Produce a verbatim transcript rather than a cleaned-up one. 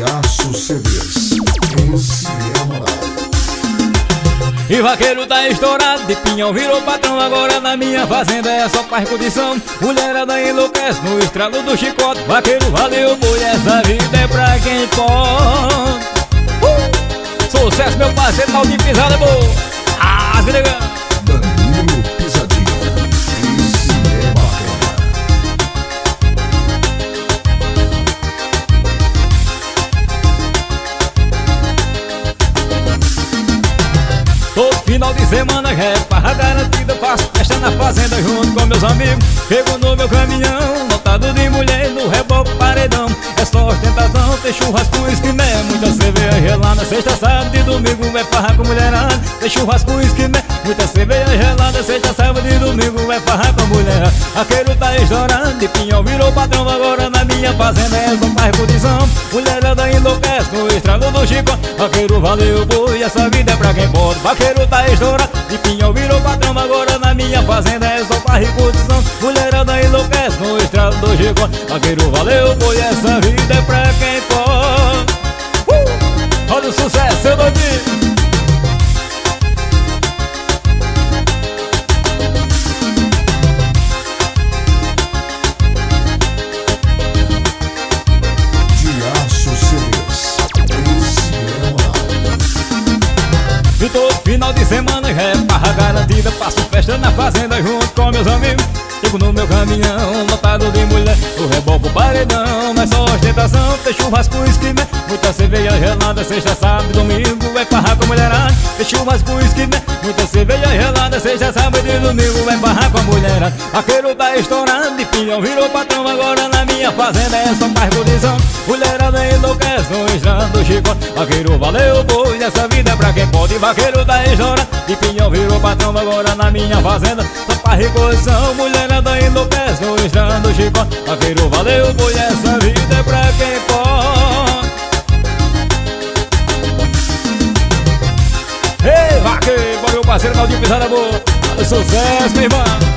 Aço C Ds, esse é moral. E vaqueiro tá estourado, de pinhão virou patrão. Agora na minha fazenda é só faz condição. Mulherada enlouquece no estralo do chicote. Vaqueiro valeu, boi, essa vida é pra quem pode. uh! Sucesso, meu parceiro, mal de pisada boa. Ah, se liga. Danilo Pisadinha, esse é bacana. Todo final de semana é farra garantida. Faço festa na fazenda junto com meus amigos. Pego no meu caminhão, lotado de mulher, no reboco paredão. É só ostentação, tem churrasco, esquiné, muita cerveja gelada. Sexta, sábado e domingo é farra com mulherada. Tem churrasco, esquiné, muita cerveja gelada. Sexta, sábado e domingo é farra com mulherada. Vaqueiro tá estourando, de pinhão virou patrão. Agora na minha fazenda é só faz condição. Mulherada enlouquece no estralo do chico. Vaqueiro valeu, boi, essa vida é pra quem pode. Vaqueiro tá estourado, de pinhão virou patrão. Agora na minha fazenda é só farra e curtição. Mulherada enlouquece no estralo do chico. Vaqueiro valeu, boi, essa vida é pra quem pode. uh! Olha o sucesso, seu doidinho. E todo final de semana é farra garantida. Faço festa na fazenda junto com meus amigos. Chego no meu caminhão, lotado de mulher, o reboco paredão. Mas só ostentação, tem churrasco, esquiné, muita cerveja gelada. Sexta, sábado e domingo é farra com mulherada. Tem churrasco, esquiné, muita cerveja gelada. Sexta, sábado e domingo é farra com mulherada. Vaqueiro tá estourando, de pinhão virou patrão. Agora na minha fazenda é só faz condição. Mulherada enlouquece no estralo do chicote. Vaqueiro valeu, boi, essa vida é pra quem pode. Vaqueiro tá estourando, de pinhão virou patrão. Agora na minha fazenda só faz reposição. Mulherada enlouquece no estralo do chicote. Vaqueiro valeu, boi, essa vida é pra quem pode. Ei, vaqueiro, bora meu parceiro, mal de pisada boa. Sucesso, meu irmão.